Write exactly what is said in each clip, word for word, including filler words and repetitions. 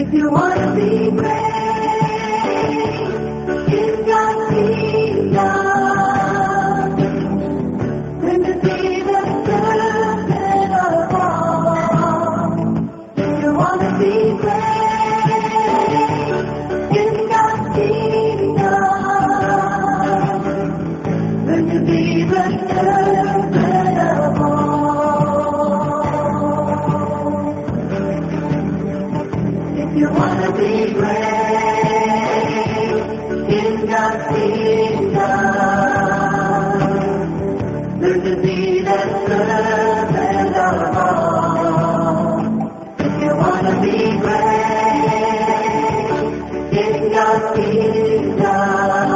If you want to be great in God's kingdom, then to be the servant of all. If you want to be great in God's kingdom, then to be the servant of all. If you want to be great in God's kingdom, learn to be the servant of all. If you want to be great in God's kingdom,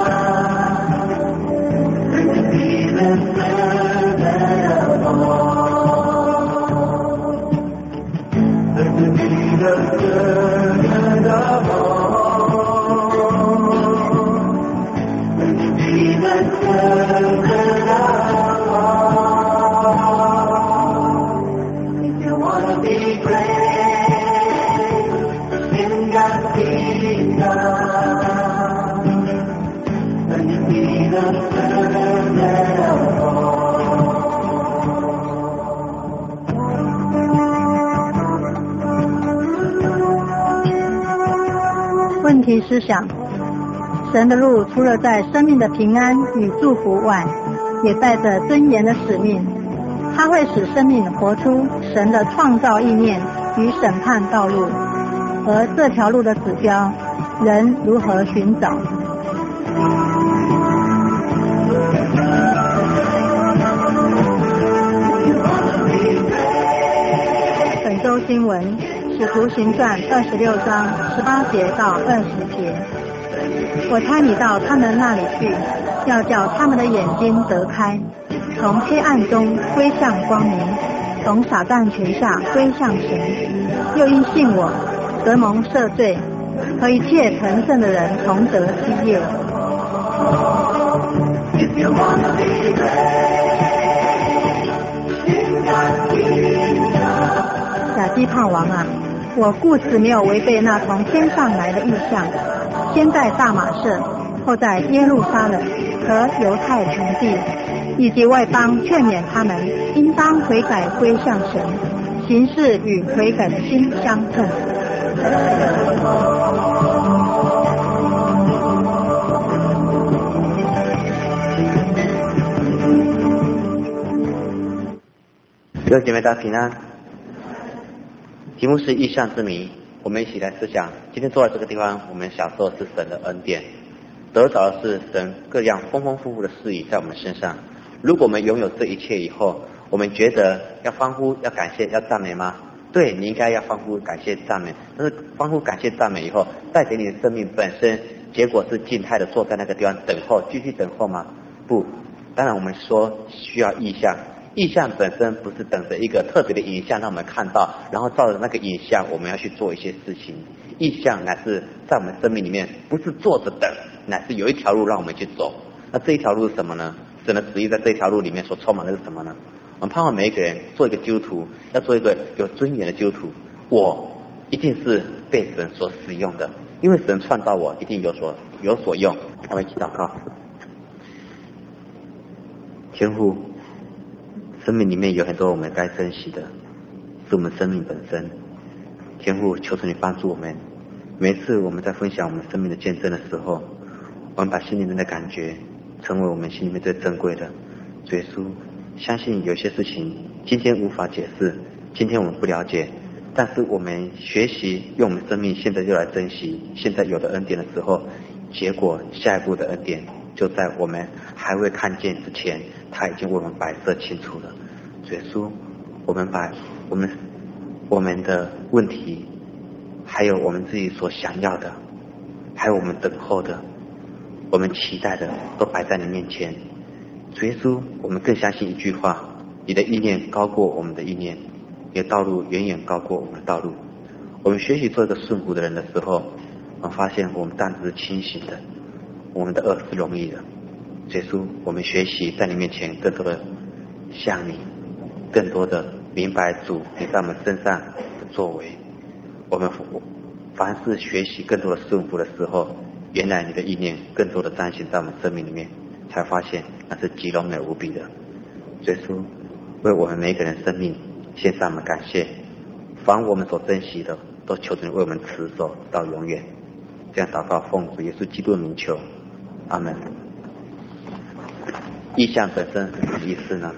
learn to be the servant of all. Learn to be the servant of all. Learn to be the servant of all. If you want to be great in God's kingdom, learn to be the servant of all. 问题思想：神的路除了在生命的平安与祝福外，也带着尊严的使命。它会使生命活出神的创造意念与审判道路，而这条路的指标，人如何寻找？本周经文《使徒行传》二十六章十八节到二十节。我差你到他们那里去，要叫他们的眼睛得开，从黑暗中归向光明，从撒旦权下归向神，又因信我得蒙赦罪，和一切成圣的人同得基业。亚基帕王啊，我故此没有违背那从天上来的意象，先在大马士，后在耶路撒冷和犹太全地以及外邦劝勉他们，应当悔改归向神，行事与悔改的心相称。 弟兄姐妹大家平安。题目是异象之谜，我们一起来思想。今天坐在这个地方，我们享受的是神的恩典，得着的是神各样丰丰富富的事宜在我们身上。如果我们拥有这一切以后，我们觉得要欢呼、要感谢、要赞美吗？对，你应该要欢呼、感谢、赞美。但是欢呼、感谢、赞美以后，带给你的生命本身，结果是静态的坐在那个地方等候，继续等候吗？不，当然我们说需要意象。意象本身不是等着一个特别的影像让我们看到，然后照着那个影像我们要去做一些事情。意象乃是在我们生命里面，不是坐着等，乃是有一条路让我们去走。那这一条路是什么呢？神的旨意在这一条路里面所充满的是什么呢？我们盼望每一个人做一个基督徒，要做一个有尊严的基督徒。我一定是被神所使用的，因为神创造我，一定有所有所用。我们一起祷告。天父，生命里面有很多我们该珍惜的，是我们生命本身。天父，求求你帮助我们，每次我们在分享我们生命的见证的时候，我们把心里面的感觉成为我们心里面最珍贵的。主耶稣，相信有些事情今天无法解释，今天我们不了解，但是我们学习用我们生命现在就来珍惜现在有的恩典的时候，结果下一步的恩典就在我们还未看见之前，他已经为我们摆设清楚了。主耶稣，我们把我们我们的问题，还有我们自己所想要的，还有我们等候的，我们期待的，都摆在你面前。主耶稣，我们更相信一句话：你的意念高过我们的意念，你的道路远远高过我们的道路。我们学习做一个顺服的人的时候，我们发现我们担子是清醒的，我们的恶是容易的。主耶稣，我们学习在你面前更多的像你，更多的明白主你在我们身上的作为。我们凡是学习更多的顺服的时候，原来你的意念更多的彰显在我们生命里面，才发现那是极荣美无比的。所以说，为我们每一个人生命献上我们感谢，凡我们所珍惜的，都求主为我们持守到永远。这样祷告，奉主耶稣基督的名求，阿门。意象本身是什么意思呢？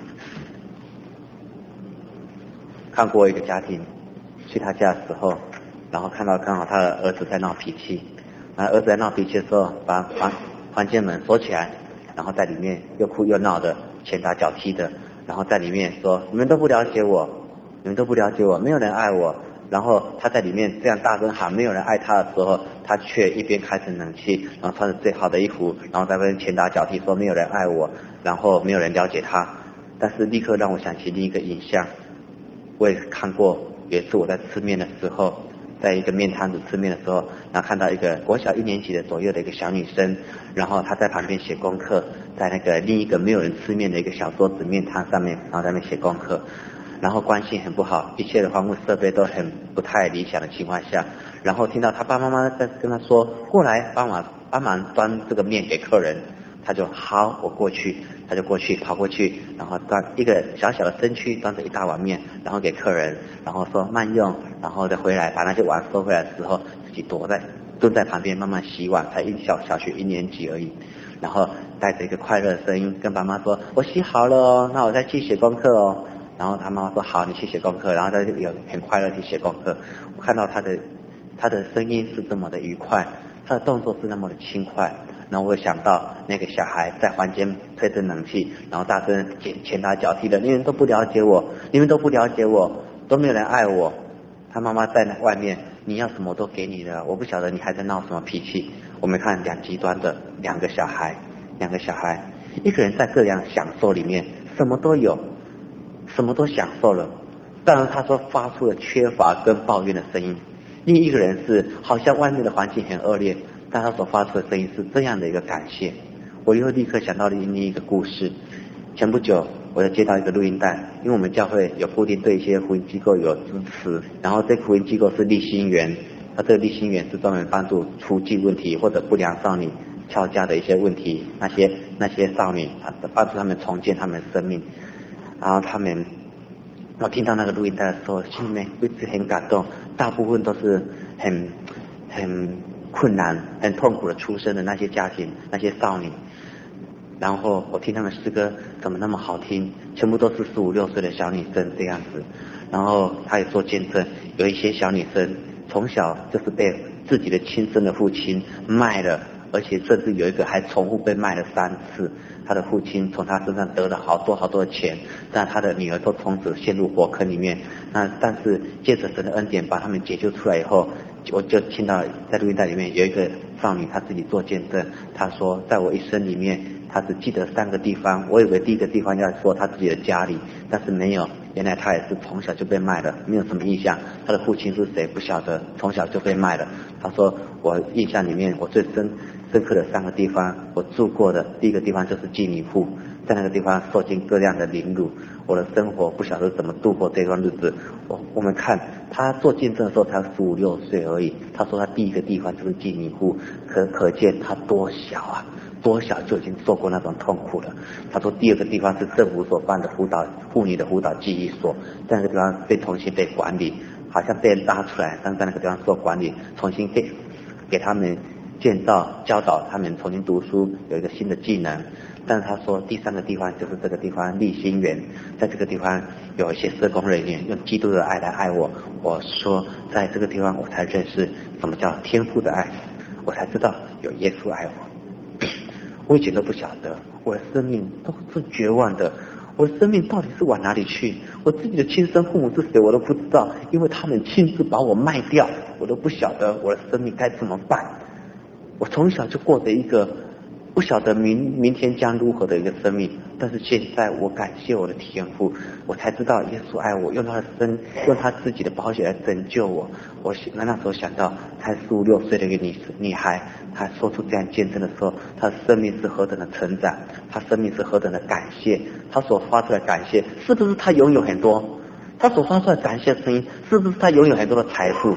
看过一个家庭去他家的时候，然后看到刚好他的儿子在闹脾气，然后儿子在闹脾气的时候，把房房间门锁起来，然后在里面又哭又闹的，拳打脚踢的，然后在里面说你们都不了解我，你们都不了解我，没有人爱我。然后他在里面这样大声喊没有人爱他的时候，他却一边开着冷气，然后穿着最好的衣服，然后在那边拳打脚踢说没有人爱我，然后没有人了解他。但是立刻让我想起另一个影像，我也看过，有一次我在吃面的时候，在一个面摊子吃面的时候，然后看到一个国小一年级的左右的一个小女生，然后她在旁边写功课，在那个另一个没有人吃面的一个小桌子面摊上面，然后在那边写功课，然后关系很不好，一切的防护设备都很不太理想的情况下，然后听到她爸爸妈妈在跟她说过来帮忙帮忙端这个面给客人，他就好，我过去，他就过去跑过去，然后端一个小小的身躯端着一大碗面，然后给客人，然后说慢用，然后再回来把那些碗收回来的时候，自己躲在蹲在旁边慢慢洗碗，才一小小学一年级而已，然后带着一个快乐的声音跟爸妈说我洗好了哦，那我再去写功课哦。然后他妈妈说好，你去写功课，然后他就有很快乐去写功课。我看到他的他的声音是这么的愉快，他的动作是那么的轻快，然后我想到那个小孩在房间吹着冷气，然后大声拳打脚踢的，你们都不了解我，你们都不了解我，都没有人爱我。他妈妈在外面，你要什么我都给你的，我不晓得你还在闹什么脾气。我们看两极端的两个小孩，两个小孩，一个人在各样享受里面，什么都有，什么都享受了，当然他说发出了缺乏跟抱怨的声音。另一个人是好像外面的环境很恶劣，但他所发出的声音是这样的一个感谢。我又立刻想到了另一个故事。前不久我又接到一个录音带，因为我们教会有固定对一些福音机构有支持，然后这个福音机构是立心园，那这个立心园是专门帮助出际问题或者不良少女翘家的一些问题，那些那些少女帮助他们重建他们的生命。然后他们，我听到那个录音带的时候，心里面一直很感动。大部分都是很很困难、很痛苦的出生的那些家庭、那些少女。然后我听他们诗歌怎么那么好听，全部都是十五六岁的小女生这样子。然后他也说见证，有一些小女生从小就是被自己的亲生的父亲卖了，而且甚至有一个还重复被卖了三次。他的父亲从他身上得了好多好多的钱，但他的女儿都从此陷入火坑里面。那但是借着神的恩典把他们解救出来以后，我就听到在录音带里面有一个少女，她自己做见证，她说在我一生里面，她只记得三个地方。我以为第一个地方要说她自己的家里，但是没有，原来她也是从小就被卖了，没有什么印象，她的父亲是谁不晓得，从小就被卖了。她说我印象里面我最深深刻的三个地方，我住过的第一个地方就是妓女铺，在那个地方受尽各样的凌辱，我的生活不晓得怎么度过这段日子。我我们看他做见证的时候才十五六岁而已，他说他第一个地方就是妓女铺，可可见他多小啊，多小就已经受过那种痛苦了。他说第二个地方是政府所办的辅导妇女的辅导记忆所，在那个地方被重新被管理，好像被人拉出来，但在那个地方受管理，重新给给他们建造教导他们重新读书，有一个新的技能。但是他说第三个地方就是这个地方立心园，在这个地方有一些社工人员用基督的爱来爱我。我说在这个地方我才认识什么叫天父的爱，我才知道有耶稣爱我。我以前都不晓得，我的生命都是绝望的，我的生命到底是往哪里去？我自己的亲生父母是谁我都不知道，因为他们亲自把我卖掉，我都不晓得我的生命该怎么办。我从小就过着一个不晓得明明天将如何的一个生命，但是现在我感谢我的天父，我才知道耶稣爱我，用他的生，用他自己的宝血来拯救我。我那时候想到，才十五六岁的一个女女孩，她说出这样见证的时候，她的生命是何等的成长，她生命是何等的感谢，她所发出来的感谢，是不是她拥有很多？她所发出来的感谢的声音，是不是她拥有很多的财富？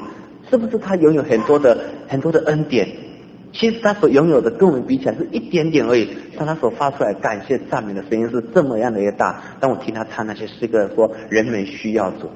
是不是他拥有很多的很多的恩典？其实他所拥有的跟我们比起来是一点点而已，但他所发出来感谢赞美的声音是这么样的一个大。当我听他唱那些诗歌说人们需要主，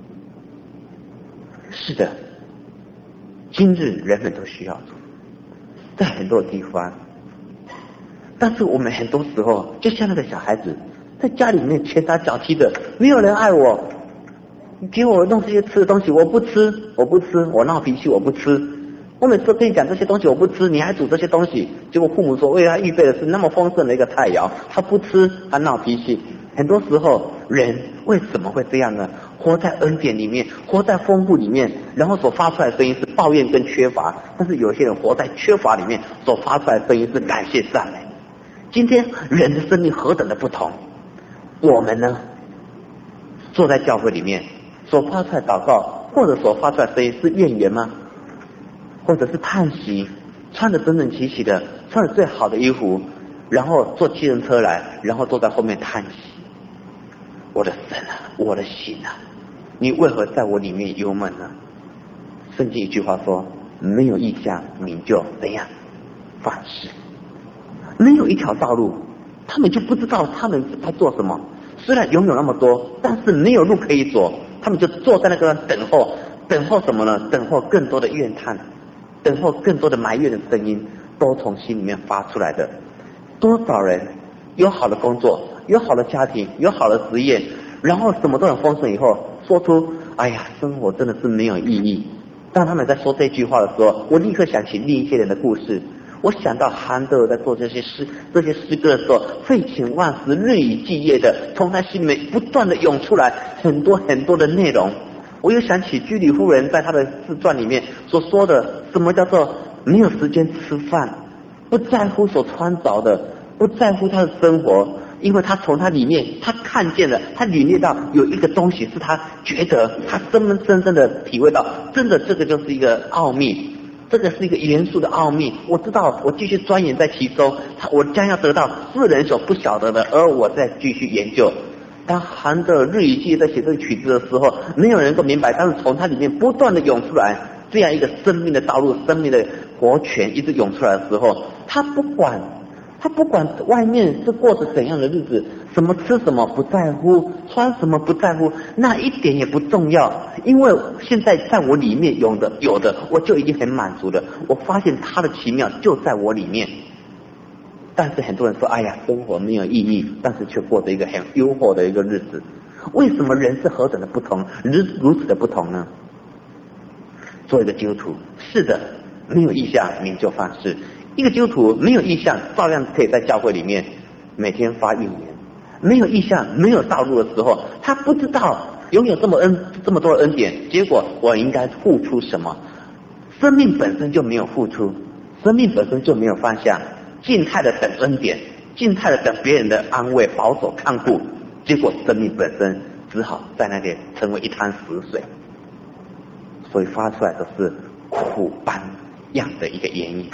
是的，今日人们都需要主，在很多地方。但是我们很多时候就像那个小孩子，在家里面拳打脚踢的，没有人爱我，你给我弄这些吃的东西我不吃，我不吃，我闹脾气我不吃，我每次都跟你讲这些东西我不吃，你还煮这些东西，结果父母说为他预备的是那么丰盛的一个菜肴，他不吃，他闹脾气。很多时候人为什么会这样呢？活在恩典里面，活在丰富里面，然后所发出来的声音是抱怨跟缺乏，但是有些人活在缺乏里面，所发出来的声音是感谢赞美。今天人的生命何等的不同，我们呢坐在教会里面所发出来祷告或者所发出来的声音是怨言吗？或者是叹息，穿着整整齐齐的，穿着最好的衣服，然后坐计程车来，然后坐在后面叹息，我的神啊，我的心啊，你为何在我里面忧闷呢？圣经一句话说，没有意向你就怎样放肆，没有一条道路，他们就不知道他们在做什么。虽然拥有那么多，但是没有路可以走，他们就坐在那个等候，等候什么呢？等候更多的怨叹，等候更多的埋怨的声音，都从心里面发出来的。多少人有好的工作，有好的家庭，有好的职业，然后什么都很丰盛以后，说出哎呀，生活真的是没有意义。当他们在说这句话的时候，我立刻想起另一些人的故事。我想到韩德尔在做这些诗这些诗歌的时候，废寝忘食，日以继夜的从他心里面不断的涌出来很多很多的内容。我又想起居里夫人在她的自传里面所说的，什么叫做没有时间吃饭，不在乎所穿着的，不在乎他的生活，因为他从他里面他看见了，他领略到有一个东西是他觉得他深深深的体会到，真的这个就是一个奥秘，这个是一个元素的奥秘，我知道我继续钻研在其中，我将要得到世人所不晓得的，而我再继续研究。当韩德尔日以继夜在写这个曲子的时候，没有人能够明白，但是从它里面不断的涌出来这样一个生命的道路，生命的活泉一直涌出来的时候，他不管他不管外面是过着怎样的日子，什么吃什么不在乎，穿什么不在乎，那一点也不重要，因为现在在我里面有的有的我就已经很满足了，我发现他的奇妙就在我里面。但是很多人说，哎呀，生活没有意义，但是却过着一个很诱惑的一个日子。为什么人是何等的不同，如如此的不同呢？做一个基督徒，是的，没有意向名就放肆。一个基督徒没有意向，照样可以在教会里面每天发预言。没有意向，没有道路的时候，他不知道拥有这么恩这么多的恩典，结果我应该付出什么？生命本身就没有付出，生命本身就没有方向。静态的等恩典，静态的等别人的安慰、保守、看顾，结果生命本身只好在那里成为一滩死水，所以发出来的是苦般样的一个言语。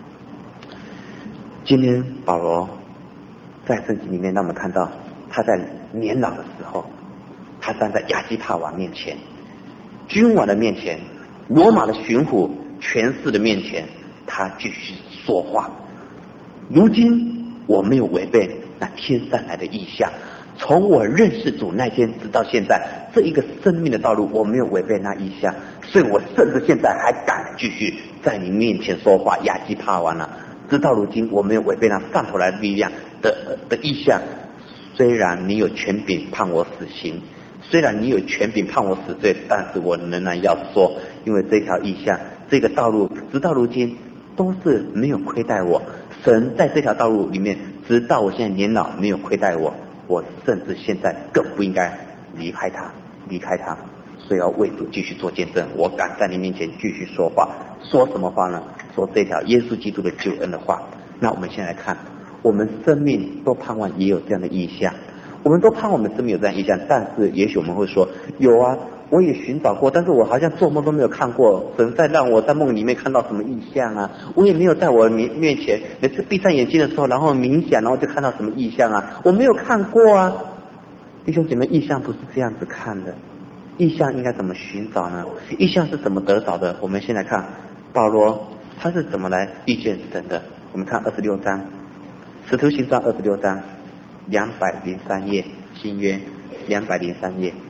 今天保罗在圣经里面让我们看到，他在年老的时候，他站在亚基帕王面前，君王的面前，罗马的巡抚、权势的面前，他继续说话。如今我没有违背那天上来的意象，从我认识主那天直到现在，这一个生命的道路我没有违背那意象，所以我甚至现在还敢继续在你面前说话。亚基帕王啊，直到如今我没有违背那上头来的力量的的意象。虽然你有权柄判我死刑，虽然你有权柄判我死罪，但是我仍然要说，因为这条意象这个道路直到如今都是没有亏待我。神在这条道路里面，直到我现在年老没有亏待我，我甚至现在更不应该离开他，离开他，所以要为主继续做见证。我敢在你面前继续说话，说什么话呢？说这条耶稣基督的救恩的话。那我们先来看，我们生命都盼望也有这样的意象，我们都盼望我们生命有这样的意象，但是也许我们会说，有啊，我也寻找过，但是我好像做梦都没有看过神在让我在梦里面看到什么意象啊，我也没有在我面面前每次闭上眼睛的时候，然后冥想，然后就看到什么意象啊，我没有看过啊。弟兄姐妹，意象不是这样子看的， 意象应该怎么寻找呢？意象是怎么得着的？我们先来看保罗他是怎么来遇见神的。我们看二十六章，使徒行传二十六章两百零三页，新约两百零三页，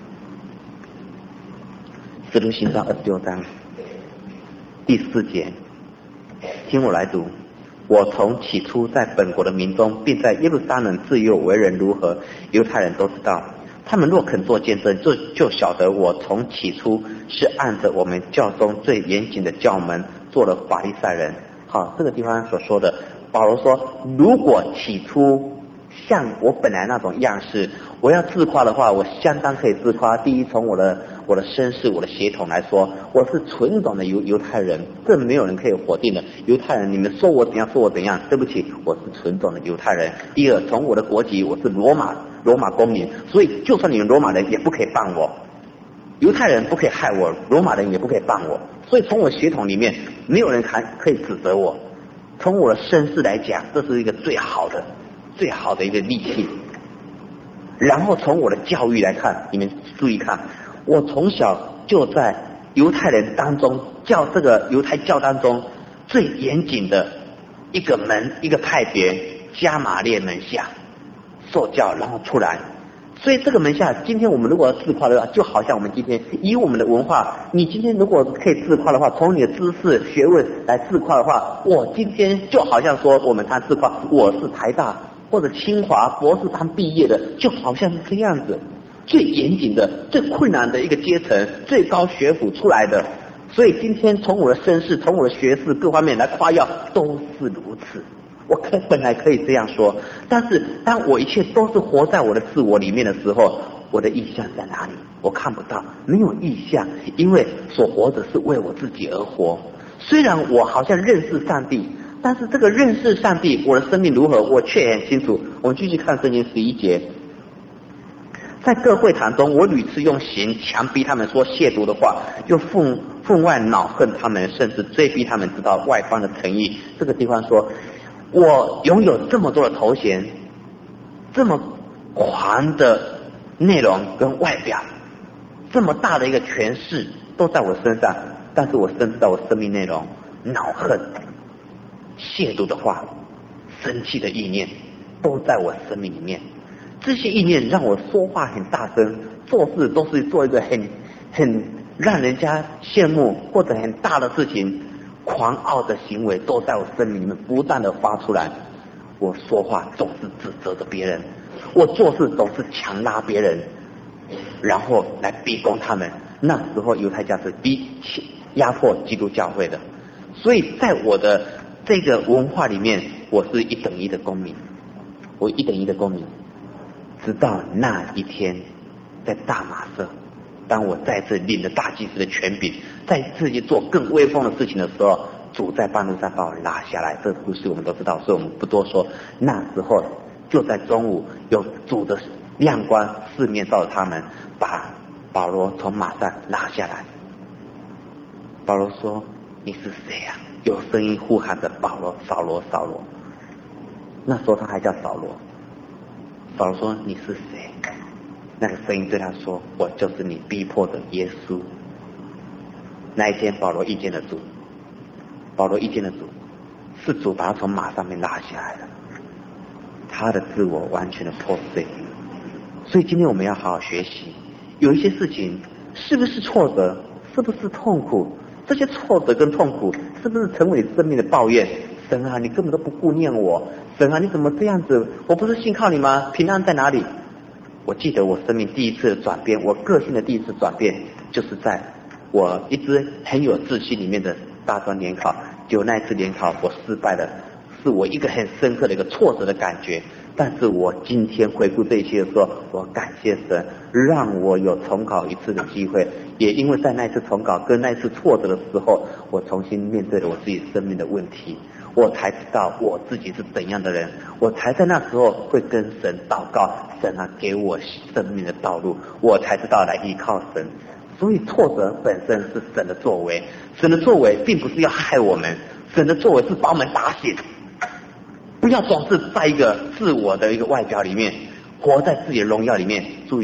使徒行传二十六章第四节，听我来读。我从起初在本国的民中，并在耶路撒冷自幼为人如何，犹太人都知道。他们若肯做见证，就就晓得我从起初是按着我们教中最严谨的教门做了法利赛人。好，这个地方所说的，保罗说，如果起初像我本来那种样式，我要自夸的话，我相当可以自夸。第一，从我的我的身世、我的血统来说，我是纯种的犹犹太人，这没有人可以否定的。犹太人，你们说我怎样，说我怎样，对不起，我是纯种的犹太人。第二，从我的国籍，我是罗马罗马公民，所以就算你们罗马人也不可以办我，犹太人不可以害我，罗马人也不可以办我。所以从我血统里面，没有人还可以指责我。从我的身世来讲，这是一个最好的。最好的一个利器。然后从我的教育来看，你们注意看，我从小就在犹太人当中，教这个犹太教当中最严谨的一个门一个派别，加马列门下受教，然后出来。所以这个门下，今天我们如果要自夸的话，就好像我们今天以我们的文化，你今天如果可以自夸的话，从你的知识学问来自夸的话，我今天就好像说我们谈自夸，我是台大或者清华博士班毕业的，就好像是这样子，最严谨的、最困难的一个阶层，最高学府出来的。所以今天从我的身世、从我的学识各方面来夸耀，都是如此。我可本来可以这样说，但是当我一切都是活在我的自我里面的时候，我的意向在哪里？我看不到，没有意向，因为所活的是为我自己而活。虽然我好像认识上帝，但是这个认识上帝，我的生命如何，我却很清楚。我们继续看圣经十一节，在各会堂中，我屡次用刑强逼他们说亵渎的话，又分分外恼恨他们，甚至追逼他们知道外邦的诚意。这个地方说，我拥有这么多的头衔，这么狂的内容跟外表，这么大的一个权势都在我身上，但是我深知道我生命内容恼恨、亵渎的话、生气的意念都在我生命里面。这些意念让我说话很大声，做事都是做一个很很让人家羡慕或者很大的事情，狂傲的行为都在我生命里面不断的发出来。我说话总是指责着别人，我做事总是强拉别人，然后来逼供他们。那时候犹太教是逼压迫基督教会的，所以在我的这个文化里面，我是一等一的公民，我一等一的公民。直到那一天，在大马色，当我再次领了大祭司的权柄，再次去做更威风的事情的时候，主在半路上把我拉下来。这个故事我们都知道，所以我们不多说。那时候就在中午，有主的亮光四面照着他们，把保罗从马上拉下来。保罗说：“你是谁啊？”有声音呼喊着：“保罗，扫罗，扫罗。”那时候他还叫扫罗。保罗说：“你是谁？”那个声音对他说：“我就是你逼迫的耶稣。”那一天，保罗遇见了主。保罗遇见了主，是主把他从马上面拉下来的，他的自我完全的破碎。所以今天我们要好好学习，有一些事情是不是挫折，是不是痛苦，这些挫折跟痛苦是不是成为你生命的抱怨？神啊，你根本都不顾念我，神啊，你怎么这样子？我不是信靠你吗？平安在哪里？我记得我生命第一次的转变，我个性的第一次转变，就是在我一直很有自信里面的大专联考，就那一次联考我失败了，是我一个很深刻的一个挫折的感觉。但是我今天回顾这一切的时候，我感谢神，让我有重考一次的机会。也因为在那一次重考跟那一次挫折的时候，我重新面对了我自己生命的问题，我才知道我自己是怎样的人，我才在那时候会跟神祷告，神啊，给我生命的道路，我才知道来依靠神。所以挫折本身是神的作为，神的作为并不是要害我们，神的作为是把我们打醒。不要总是在一个自我的一个外表里面，活在自己的荣耀里面。注意，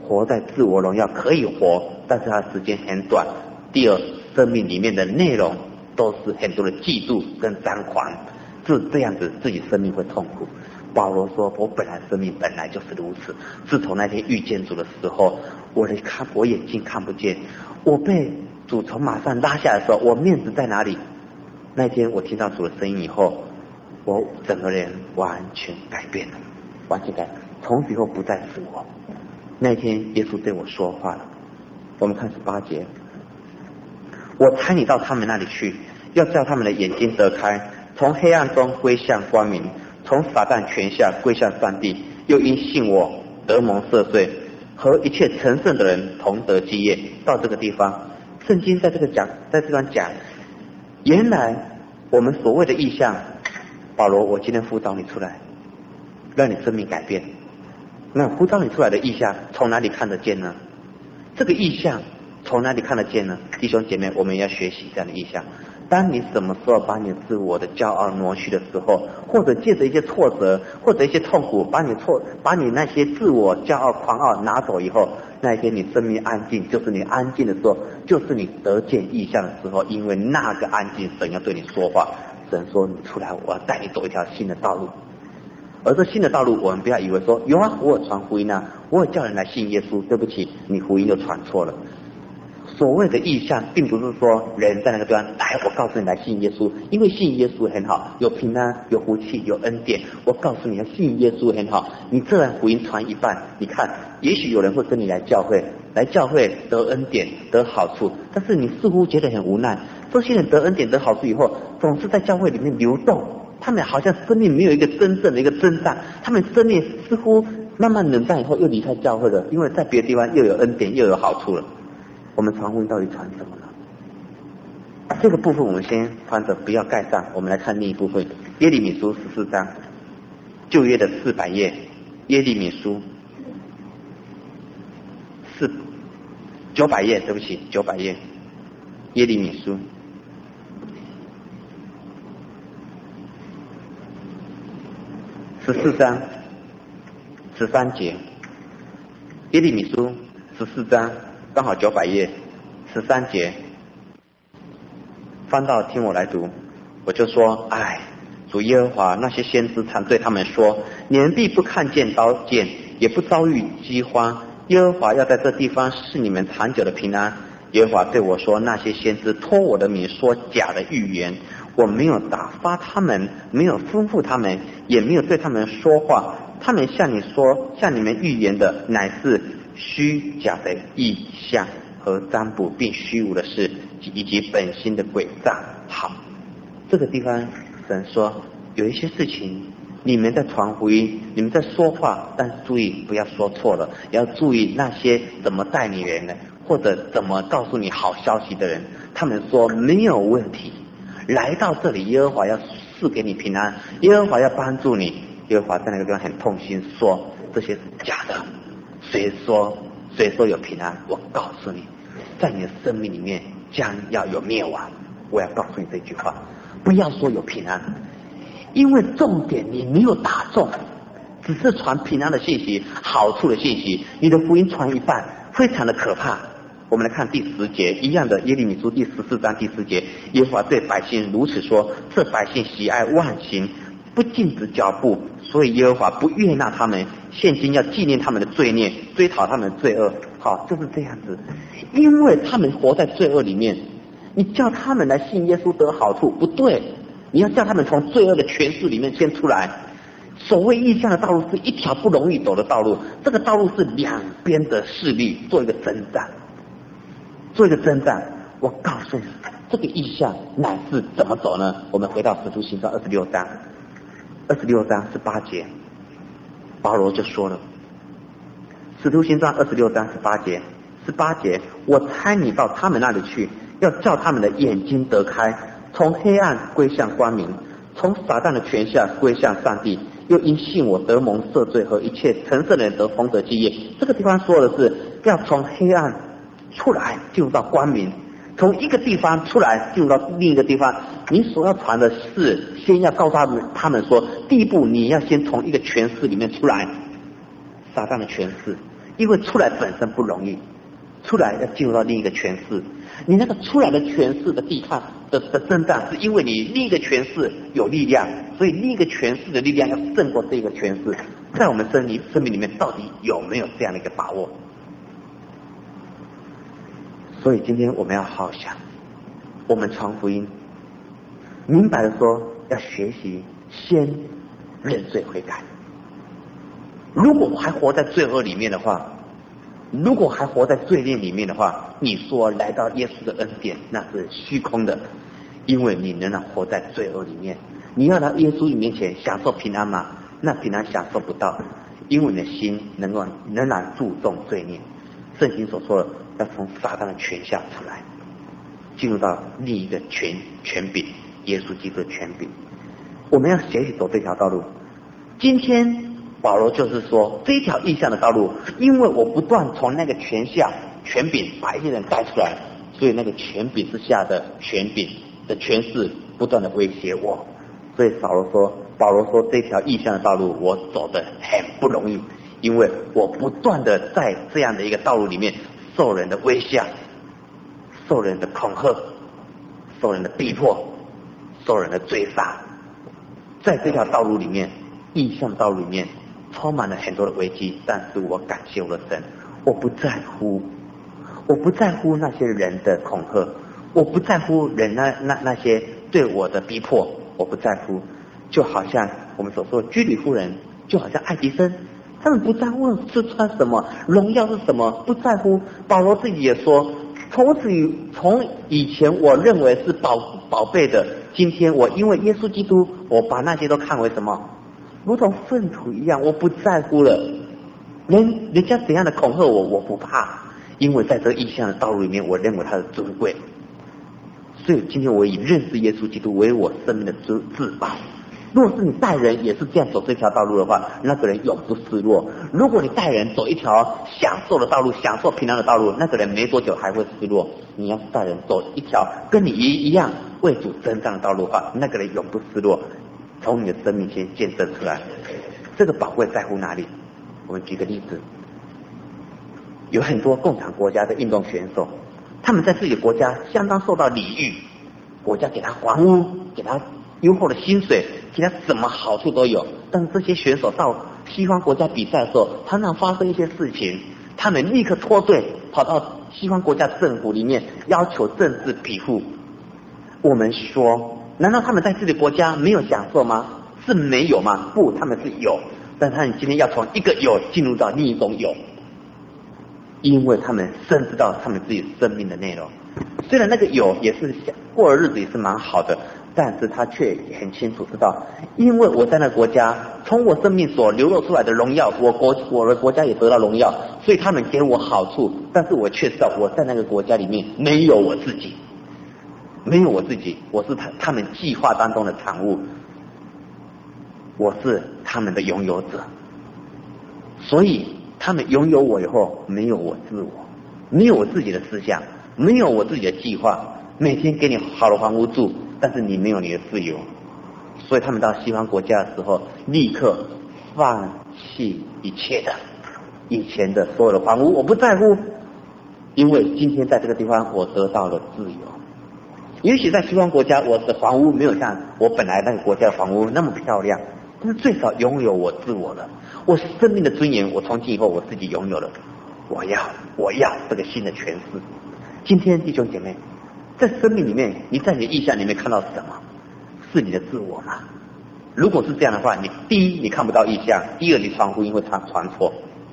活在自我荣耀可以活，但是他时间很短。第二，生命里面的内容都是很多的嫉妒跟张狂，是这样子，自己生命会痛苦。保罗说，我本来生命本来就是如此，自从那天遇见主的时候，我的看我眼睛看不见，我被主从马上拉下来的时候，我面子在哪里？那天我听到主的声音以后，我整个人完全改变了，完全改变，从此以后不再是我。那天耶稣对我说话了，我们看十八节，我差你到他们那里去，要叫他们的眼睛得开，从黑暗中归向光明，从撒旦权下归向上帝，又因信我得蒙赦罪，和一切成圣的人同得基业。到这个地方，圣经在这个讲，在这段讲，原来我们所谓的意象，保罗，我今天呼召你出来，让你生命改变。那呼召你出来的意象从哪里看得见呢？这个意象从哪里看得见呢？弟兄姐妹，我们要学习这样的意象。当你什么时候把你自我的骄傲挪去的时候，或者借着一些挫折或者一些痛苦，把你挫把你那些自我骄傲狂傲拿走以后，那一天你生命安静，就是你安静的时候，就是你得见异象的时候。因为那个安静，神要对你说话，神说你出来，我要带你走一条新的道路。而这新的道路，我们不要以为说有啊，我有传福音啊，我有叫人来信耶稣，对不起，你福音就传错了。所谓的意象，并不是说人在那个地方来，我告诉你来信耶稣，因为信耶稣很好，有平安，有福气，有恩典。我告诉你，要信耶稣很好，你这样福音传一半，你看，也许有人会跟你来教会，来教会得恩典得好处，但是你似乎觉得很无奈。这些人得恩典得好处以后，总是在教会里面流动，他们好像生命没有一个真正的一个征战，他们生命似乎慢慢冷淡以后又离开教会了，因为在别的地方又有恩典又有好处了。我们传福音到底传什么呢？这个部分我们先翻着，不要盖上。我们来看另一部分，耶利米书十四章，旧约的四百页，耶利米书四九百页，对不起，九百页，耶利米书十四章十三节，耶利米书十四章。刚好九百页十三节，翻到听我来读，我就说，哎，主耶和华，那些先知常对他们说，你们必不看见刀剑，也不遭遇饥荒，耶和华要在这地方是你们长久的平安。耶和华对我说，那些先知托我的名说假的预言，我没有打发他们，没有吩咐他们，也没有对他们说话，他们向你说，向你们预言的乃是虚假的意象和占卜，并虚无的事，以及本心的诡诈。好，这个地方神说有一些事情你们在传福音，你们在说话，但是注意不要说错了，要注意那些怎么带你人的，或者怎么告诉你好消息的人，他们说没有问题，来到这里耶和华要赐给你平安，耶和华要帮助你。耶和华在那个地方很痛心，说这些是假的。谁说谁说有平安？我告诉你，在你的生命里面将要有灭亡。我要告诉你这句话，不要说有平安，因为重点你没有打中，只是传平安的信息，好处的信息，你的福音传一半，非常的可怕。我们来看第十节，一样的耶利米书第十四章第十节，耶和华对百姓如此说，这百姓喜爱妄行，不禁止脚步，所以耶和华不悦纳他们，现今要纪念他们的罪孽，追讨他们的罪恶。好，就是这样子，因为他们活在罪恶里面，你叫他们来信耶稣得好处，不对，你要叫他们从罪恶的权势里面先出来。所谓异象的道路是一条不容易走的道路，这个道路是两边的势力做一个征战，做一个征战。我告诉你，这个异象乃是怎么走呢？我们回到使徒行传二十六章，二十六章十八节，保罗就说了，使徒行传二十六章十八节，十八节，我差你到他们那里去，要叫他们的眼睛得开，从黑暗归向光明，从撒旦的权下归向上帝，又因信我得蒙赦罪，和一切成圣的人得同得基业。这个地方说的是要从黑暗出来，进入到光明，从一个地方出来进入到另一个地方。你所要传的是先要告诉他们他们说，第一步你要先从一个权势里面出来，撒旦的权势， 因为出来本身不容易，出来要进入到另一个权势。你那个出来的权势的抵抗的的征战，是因为你另一个权势有力量，所以另一个权势的力量要胜过这个权势。在我们生命生命里面，到底有没有这样的一个把握？所以今天我们要好好想，我们传福音，明白的说，要学习先认罪悔改。如果还活在罪恶里面的话，如果还活在罪孽里面的话，你说来到耶稣的恩典，那是虚空的，因为你仍然活在罪恶里面。你要到耶稣面前享受平安吗？那平安享受不到，因为你的心能够仍然注重罪孽。圣经所说的，要从撒旦的权下出来，进入到另一个权权柄，耶稣基督的权柄。我们要学习走这条道路。今天保罗就是说，这一条异象的道路，因为我不断从那个权下权柄把一些人带出来，所以那个权柄之下的权柄的权势不断的威胁我。所以保罗说，保罗说这条异象的道路我走得很不容易，因为我不断的在这样的一个道路里面受人的威吓，受人的恐吓，受人的逼迫，受人的追杀。在这条道路里面，异象道路里面充满了很多的危机，但是我感谢我的神，我不在乎，我不在乎那些人的恐吓，我不在乎人那那那些对我的逼迫，我不在乎。就好像我们所说的居里夫人，就好像爱迪生，他们不在乎吃穿什么，荣耀是什么，不在乎。保罗自己也说，从此以从以前我认为是宝宝贝的，今天我因为耶稣基督，我把那些都看为什么？如同粪土一样，我不在乎了。人人家怎样的恐吓我，我不怕，因为在这异象的道路里面，我认为它的尊贵。所以今天我以认识耶稣基督为我生命的至至宝。若是你带人也是这样走这条道路的话，那个人永不失落。如果你带人走一条享受的道路，享受平安的道路，那个人没多久还会失落。你要是带人走一条跟你一一样为主征战的道路的话，那个人永不失落，从你的生命先见证出来。这个宝贵在乎哪里？我们举个例子，有很多共产国家的运动选手，他们在自己的国家相当受到礼遇，国家给他房屋，给他优厚的薪水，给他什么好处都有。但是这些选手到西方国家比赛的时候，常常发生一些事情，他们立刻脱队，跑到西方国家政府里面要求政治庇护。我们说，难道他们在自己的国家没有享受吗？是没有吗？不，他们是有，但他们今天要从一个有进入到另一种有，因为他们深知道他们自己生命的内容。虽然那个有也是过的日子也是蛮好的，但是他却很清楚知道，因为我在那个国家，从我生命所流露出来的荣耀，我国我的国家也得到荣耀，所以他们给我好处，但是我却知道我在那个国家里面没有我自己，没有我自己，我是他他们计划当中的产物，我是他们的拥有者。所以他们拥有我以后，没有我自我，没有我自己的思想，没有我自己的计划，每天给你好的房屋住，但是你没有你的自由。所以他们到西方国家的时候，立刻放弃一切的以前的所有的房屋，我不在乎，因为今天在这个地方我得到了自由。也许在西方国家，我的房屋没有像我本来那个国家的房屋那么漂亮，但是最少拥有我自我了，我生命的尊严，我从今以后我自己拥有了。我要我要这个新的诠释。今天弟兄姐妹，在生命里面，你在你的意象里面看到什么？是你的自我吗？如果是这样的话，你第一你看不到意象，第二你传福音会传传错。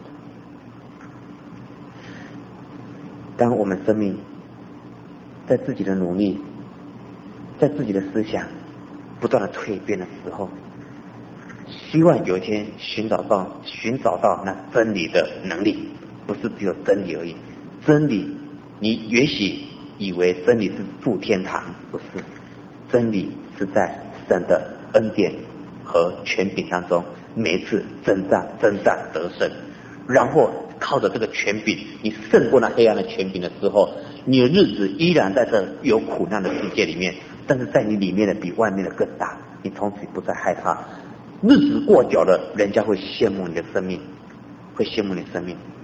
当我们生命在自己的努力，在自己的思想不断的蜕变的时候，希望有一天寻找到寻找到那真理的能力，不是只有真理而已。真理，你也许以为真理是住天堂，不是，真理是在神的恩典和权柄当中，每一次征战征战得胜，然后靠着这个权柄，你胜过那黑暗的权柄的时候，你的日子依然在这有苦难的世界里面，但是在你里面的比外面的更大，你从此不再害怕。日子过久了，人家会羡慕你的生命，会羡慕你的生命。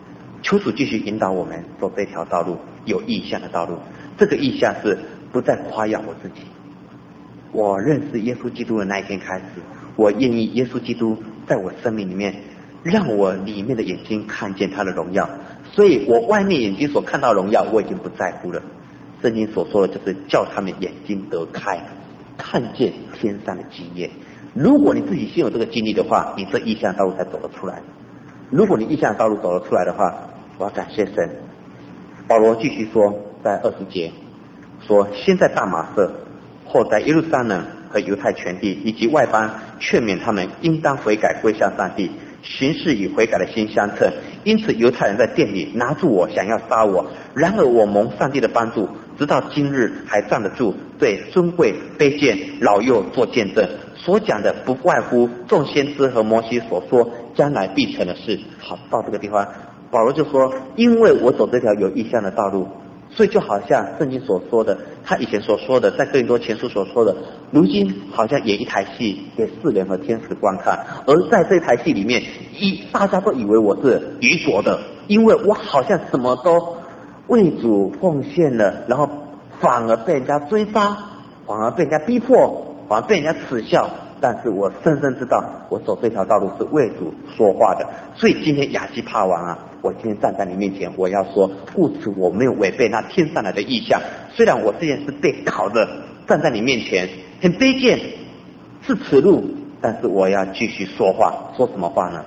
求主继续引导我们走这条道路，有意向的道路。这个意向是不再夸耀我自己。我认识耶稣基督的那一天开始，我愿意耶稣基督在我生命里面，让我里面的眼睛看见他的荣耀。所以我外面眼睛所看到的荣耀我已经不在乎了。圣经所说的就是叫他们眼睛得开，看见天上的基业。如果你自己先有这个经历的话，你这意向道路才走得出来。如果你意向道路走得出来的话，我要感谢神。保罗继续说，在二十节说，先在大马色，后在耶路撒冷和犹太全地以及外邦，劝勉他们应当悔改归向上帝，行事与悔改的心相称。因此犹太人在店里拿住我，想要杀我，然而我蒙上帝的帮助，直到今日还站得住，对尊贵卑贱老幼做见证。所讲的不外乎众先知和摩西所说将来必成的事。好，到这个地方保罗就说，因为我走这条有意向的道路，所以就好像圣经所说的，他以前所说的，在哥林多前书所说的，如今好像演一台戏给世人和天使观看。而在这台戏里面，一大家都以为我是愚拙的，因为我好像什么都为主奉献了，然后反而被人家追杀，反而被人家逼迫，反而被人家耻笑。但是我深深知道，我走这条道路是为主说话的。所以今天亚基帕王啊，我今天站在你面前，我要说，故此我没有违背那天上来的意象。虽然我这件事被考的站在你面前很卑贱，是耻辱，但是我要继续说话。说什么话呢？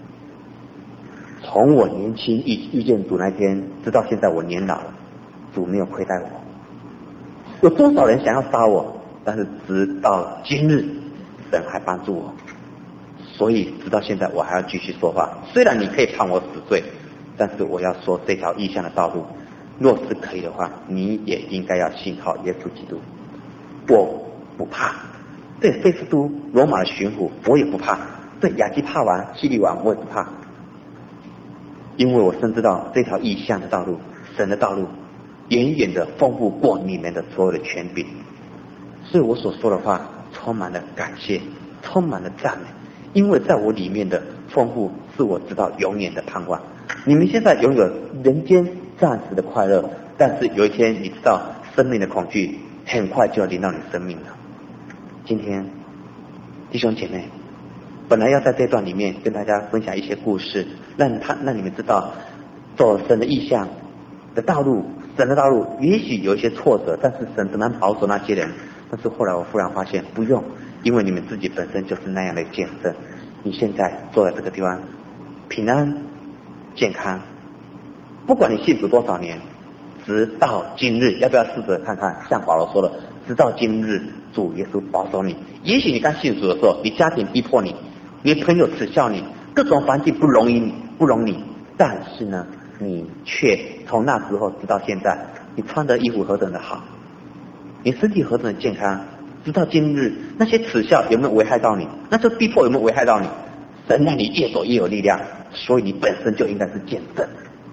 从我年轻遇遇见主那天，直到现在我年老了，主没有亏待我。有多少人想要杀我，但是直到今日神还帮助我。所以直到现在我还要继续说话。虽然你可以判我死罪，但是我要说这条意向的道路，若是可以的话，你也应该要信靠耶稣基督。我不怕对菲斯都罗马的巡抚，我也不怕对亚基帕王希律王，我也不怕，因为我深知道这条意向的道路，神的道路远远的丰富过你们的所有的权柄。所以我所说的话充满了感谢，充满了赞美，因为在我里面的丰富是我知道永远的盼望。你们现在拥有人间暂时的快乐，但是有一天你知道生命的恐惧很快就要临到你生命了。今天弟兄姐妹，本来要在这段里面跟大家分享一些故事，让他让你们知道走神的意向的道路，神的道路也许有一些挫折，但是神怎么保守那些人。但是后来我忽然发现不用，因为你们自己本身就是那样的见证。你现在坐在这个地方平安健康，不管你信主多少年，直到今日，要不要试着看看像保罗说的，直到今日主耶稣保守你。也许你刚信主的时候，你家庭逼迫你，你朋友耻笑你，各种环境不容易你不容你，但是呢你却从那时候直到现在，你穿的衣服何等的好，你身体何等的健康，直到今日，那些耻笑有没有危害到你？那些逼迫有没有危害到你？神让你越走越有力量，所以你本身就应该是见证。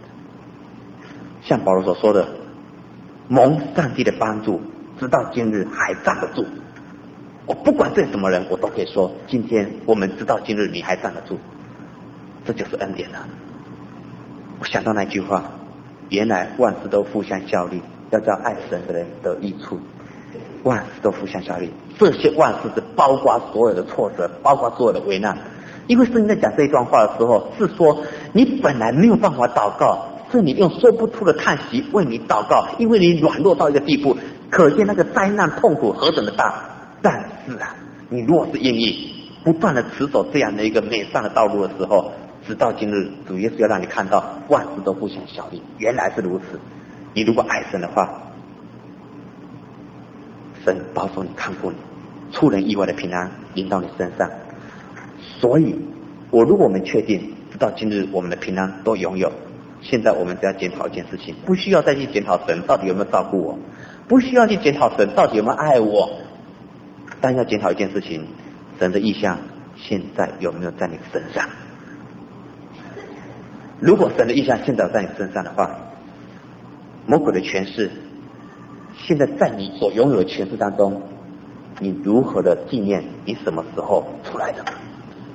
像保罗所说的，蒙上帝的帮助，直到今日还站得住。我不管对什么人，我都可以说，今天我们直到今日你还站得住，这就是恩典了。我想到那句话，原来万事都互相效力，要叫爱神的人得益处。万事都互相效力，这些万事是包括所有的挫折，包括所有的危难。因为圣经在讲这一段话的时候，是说你本来没有办法祷告，是你用说不出的叹息为你祷告，因为你软弱到一个地步，可见那个灾难痛苦何等的大。但是啊，你若是愿意不断的持守这样的一个美善的道路的时候，直到今日主耶稣要让你看到万事都互相效力，原来是如此。你如果爱神的话，神保守你看顾你，出人意外的平安临到你身上。所以我如果我们确定直到今日我们的平安都拥有，现在我们只要检讨一件事情，不需要再去检讨神到底有没有照顾我，不需要去检讨神到底有没有爱我，但要检讨一件事情，神的意向现在有没有在你身上。如果神的意向现在在你身上的话，魔鬼的权势现在在你所拥有的权势当中，你如何的纪念你什么时候出来的？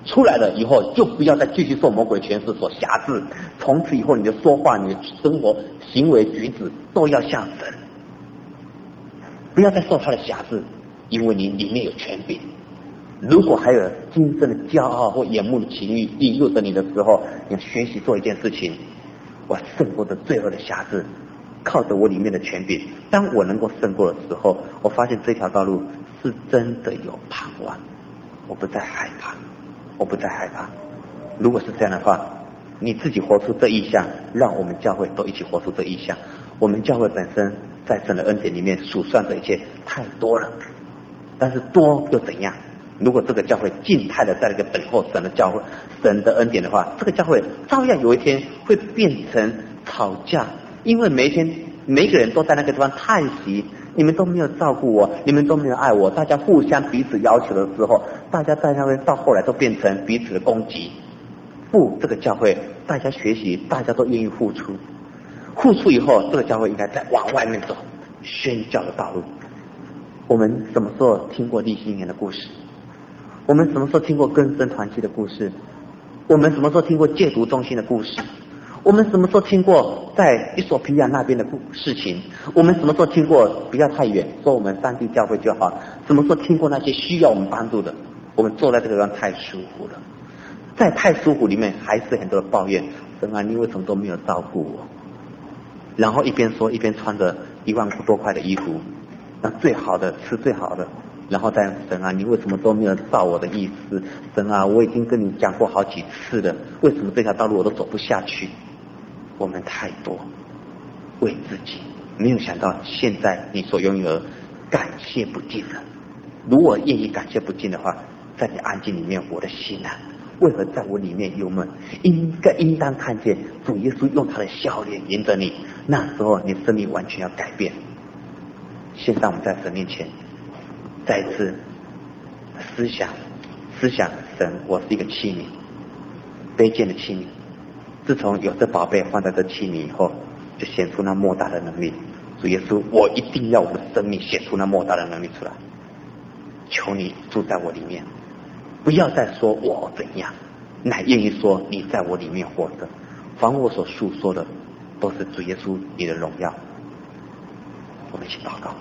出来了以后，就不要再继续受魔鬼权势所辖制。从此以后，你的说话、你的生活、行为举止都要像神，不要再受他的辖制，因为你里面有权柄。如果还有今生的骄傲或眼目的情欲引诱着你的时候，你要学习做一件事情：我胜过这罪恶的辖制，靠着我里面的权柄。当我能够胜过的时候，我发现这条道路是真的有盼望，我不再害怕。我不再害怕。如果是这样的话，你自己活出这意象，让我们教会都一起活出这意象。我们教会本身在神的恩典里面数算这一切太多了，但是多又怎样？如果这个教会静态的在那个等候神的教会、神的恩典的话，这个教会照样有一天会变成吵架，因为每一天每一个人都在那个地方叹息，你们都没有照顾我，你们都没有爱我，大家互相彼此要求的时候，大家在那边到后来都变成彼此的攻击。不，这个教会大家学习，大家都愿意付出，付出以后，这个教会应该再往外面走，宣教的道路。我们什么时候听过立新园的故事？我们什么时候听过更生团契的故事？我们什么时候听过戒毒中心的故事？我们什么时候听过在伊索比亚那边的事情？我们什么时候听过不要太远，说我们当地教会就好？什么时候听过那些需要我们帮助的？我们坐在这个地方太舒服了，在太舒服里面还是很多人抱怨神啊，你为什么都没有照顾我？然后一边说一边穿着一万多块的衣服，那最好的吃最好的，然后再神啊，你为什么都没有照我的意思？神啊，我已经跟你讲过好几次了，为什么这条道路我都走不下去？我们太多为自己，没有想到现在你所拥有的感谢不尽了。如果愿意感谢不尽的话，在你安静里面，我的心啊，为何在我里面忧闷？应该应当看见主耶稣用他的笑脸迎着你，那时候你生命完全要改变。现在我们在神面前再一次思想思想神，我是一个器皿，卑贱的器皿。自从有这宝贝放在这器皿以后，就显出那莫大的能力。主耶稣，我一定要我的生命显出那莫大的能力出来。求你住在我里面，不要再说我怎样，乃愿意说你在我里面活着。凡我所述说的，都是主耶稣你的荣耀。我们一起祷告。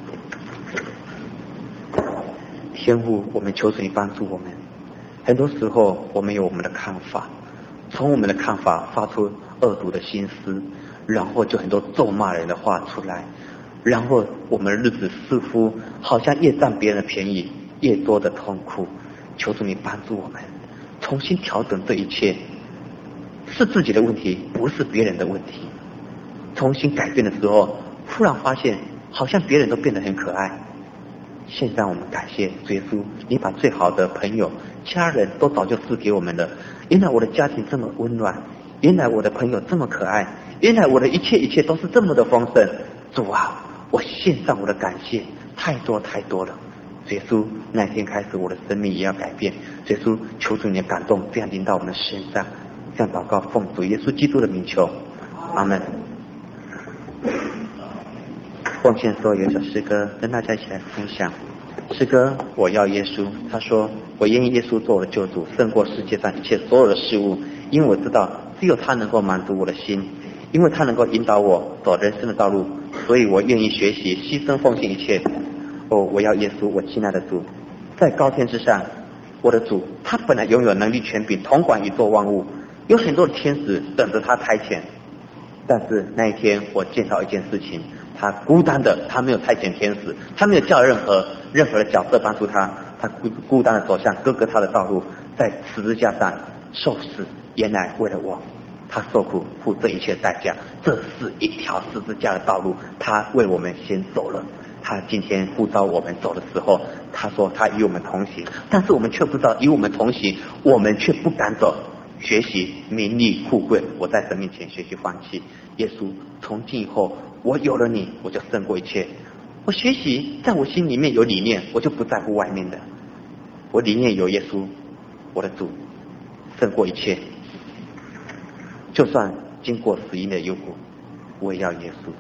天父，我们求主你帮助我们。很多时候我们有我们的看法，从我们的看法发出恶毒的心思，然后就很多咒骂人的话出来，然后我们的日子似乎好像越占别人的便宜，越多的痛苦。求主你帮助我们重新调整这一切，是自己的问题，不是别人的问题。重新改变的时候，忽然发现好像别人都变得很可爱。现在我们感谢主耶稣，你把最好的朋友家人都早就赐给我们了。原来我的家庭这么温暖，原来我的朋友这么可爱，原来我的一切一切都是这么的丰盛。主啊，我献上我的感谢，太多太多了。主耶稣，那天开始我的生命也要改变。主耶稣，求主你的感动这样临到我们的身上。这样祷告，奉主耶稣基督的名求，阿门。奉献所有一首诗歌跟大家一起来分享。诗歌我要耶稣，他说我愿意耶稣做我的救主，胜过世界上一切所有的事物，因为我知道只有他能够满足我的心，因为他能够引导我走人生的道路，所以我愿意学习牺牲奉献一切。哦，我要耶稣，我亲爱的主，在高天之上，我的主他本来拥有能力权柄，统管宇宙万物，有很多的天使等着他差遣。但是那一天我见到一件事情，他孤单的，他没有差遣天使，他没有叫任何任何的角色帮助他，他孤孤单的走向哥哥他的道路，在十字架上受死。原来为了我，他受苦付这一切代价，这是一条十字架的道路，他为我们先走了。他今天呼召我们走的时候，他说他与我们同行，但是我们却不知道与我们同行，我们却不敢走。学习名利富贵，我在神面前学习放弃。耶稣，从今以后我有了你，我就胜过一切。我学习在我心里面有理念，我就不在乎外面的。我里面有耶稣，我的主，胜过一切。就算经过死荫的幽谷，我也要耶稣。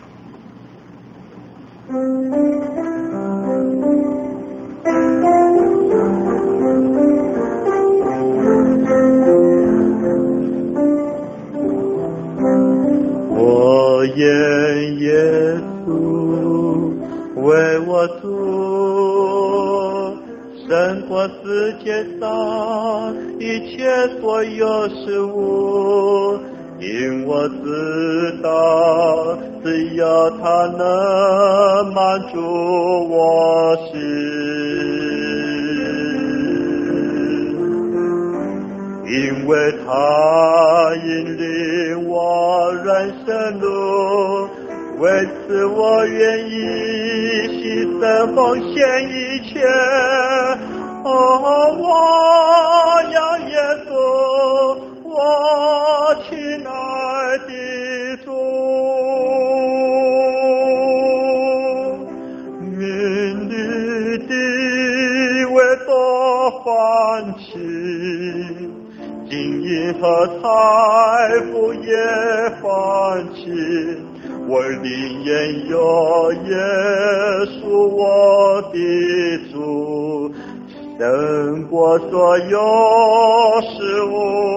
主，胜过世界上一切所有事物，因我知道，只要他能满足我心，因为他引领我人生路，为此我愿意牺牲奉献一切。哦，我要耶稣，我亲爱的主，名利的为多欢喜，金银和财富也欢喜，我宁愿有耶稣我的主，胜过所有事物。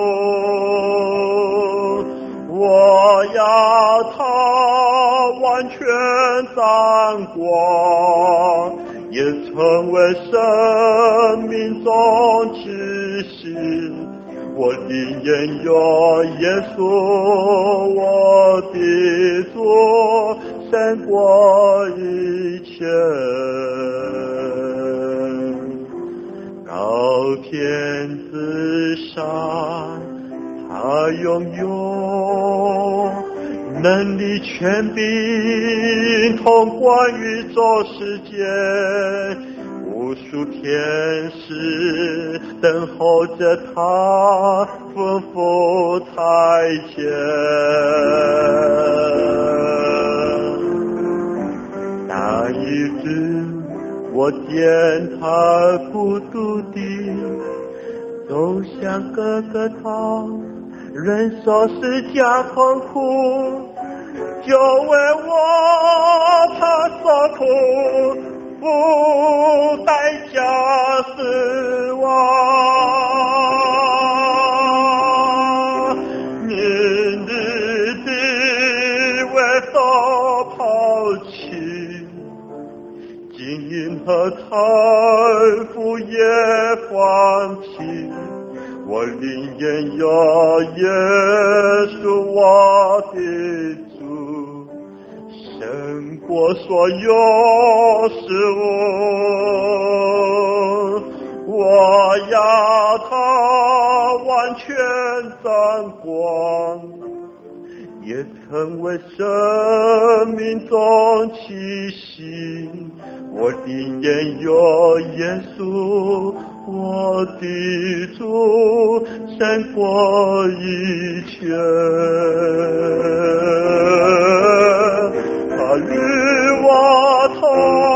我要他完全掌光，也成为生命中气息。我宁愿有耶稣我的主，胜过一切。高天之上，他拥有能力、权柄，统管宇宙世界，无数天使等候着他吩咐差遣。那一日我见他孤独地走向哥哥他，忍受十架痛苦，就为我他所苦，付代价死亡。明日的为所抛弃，金银和财富也放弃，我宁愿有耶稣我的主，胜过所有事物。我要他完全掌光，也成为生命中气息。我宁愿有耶稣我的主，胜过一切。他与我同